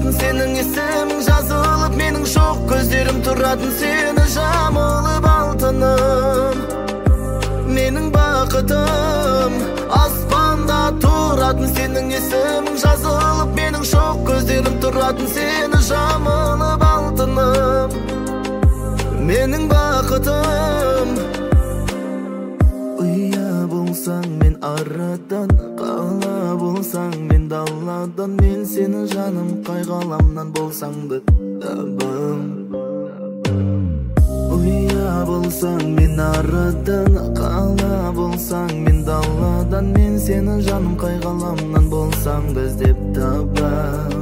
тұратын сенің есімің жазылып, менің жоқ көздерім тұратын сені жамылып алтыным. Менің бақытым аспанда тұратын сенің есімің жазылып, менің жоқ көздерім тұратын сені жамылып алтыным. Менің бақытым. Ұя болсаң мен арадан, қала болсаң мен даладан, мен сені жаным қай ғаламнан болсаң да табам. Ұя болсаң мен арадан, қала болсаң мен даладан, мен сені жаным қай ғаламнан болсаң да іздеп табам.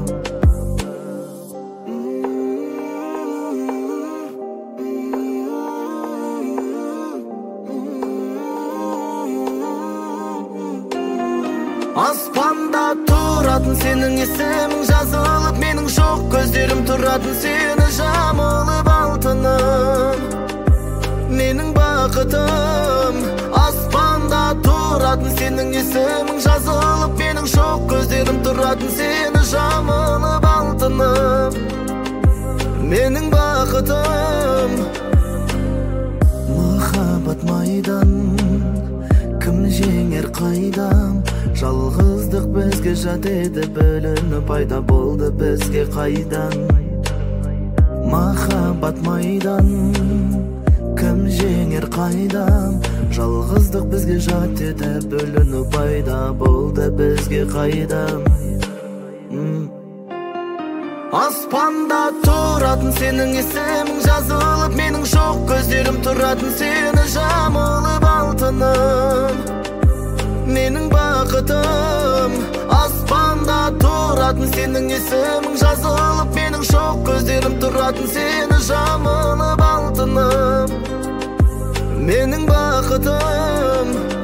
Аспанда тұратын сенің есімің жазылып, менің жоқ көздерім тұратын сені жамылып алтыным. Менің бақытым аспанда тұратын сенің есімің жазылып, менің жоқ көздерім тұратын сені жамылып алтыным. Менің бақытым. Махаббат майдан, кім жеңер қайдам? Жалғыздық бізге жат еді, бөлініп пайда болды бізге қайдан? Махаббат майдан, кім жеңер қайдам? Жалғыздық бізге жат еді, бөлініп пайда болды бізге қайдан? Аспанда тұратын сенің есімің жазылып, менің жоқ көздерім тұратын сені жамылып алтыным. Менің бақытым аспанда тұратын сенің есімің жазылып, менің жоқ көздерім тұратын сені жамылып алтыным. Менің бақытым.